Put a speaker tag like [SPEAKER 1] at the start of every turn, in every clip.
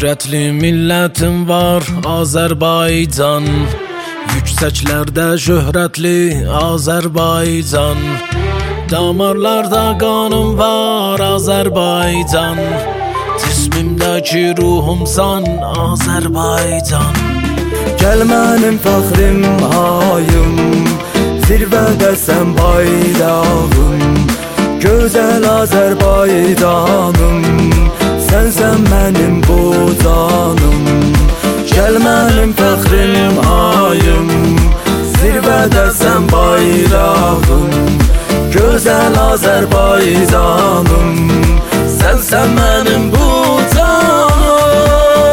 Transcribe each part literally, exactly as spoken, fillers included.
[SPEAKER 1] Qeyrətli millətim var Azərbaycan, yüksəklərdə şöhrətli Azərbaycan, damarlarda qanım var Azərbaycan, cismimdəki ruhumsan Azərbaycan.
[SPEAKER 2] Gəl mənim fəxrim ayım, zirvədəsən bayrağım, gözəl Azərbaycanım, sənsən mənim bu canım. Gəl mənim fəxrim ayım, zirvədəsən bayrağım, gözəl Azərbaycanım, sənsən mənim bu canım.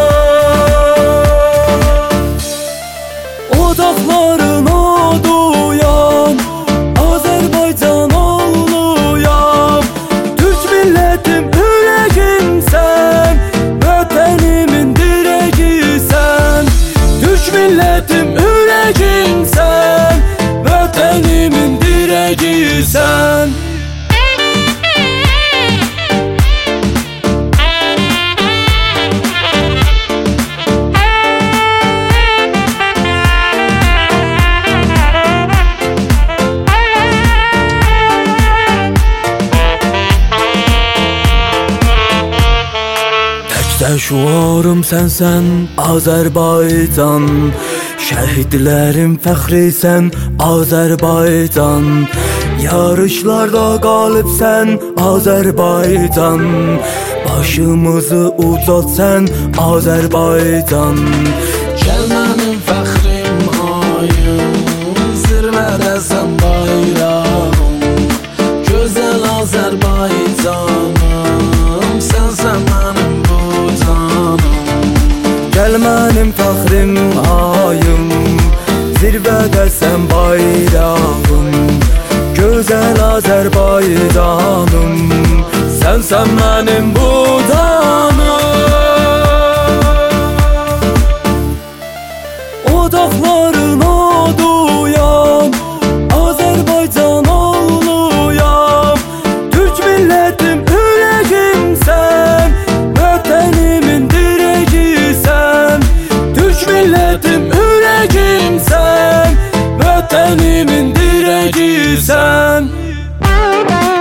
[SPEAKER 2] Odaqların oduyam, Azərbaycan oğluyam, Türk millətim ürəyimsən, vətənimin dirəgisən. Türk millətim ürəyimsən, vətənimin dirəgisən. Şüarım sənsən Azərbaycan, şəhidlərim fəxrisən Azərbaycan, yarışlarda qalibsən Azərbaycan, başımızı ucalt sən Azərbaycan.
[SPEAKER 1] Gəl mənim fəxrim ayım, zirvədəsən bayrağım, gözəl Azərbaycanım, sənsən mənim bu canım.
[SPEAKER 2] Gəl mənim fəxrim ayım, zirvədəsən bayrağım, gözəl Azərbaycanım, sənsən mənim bu canım. Odaqların oduyam, Azərbaycan oğluyam, Türk millətim ürəyimsən, vətənimin dirəgisən. Türk millətim ürəyimsən, vətənimin dirəgisən.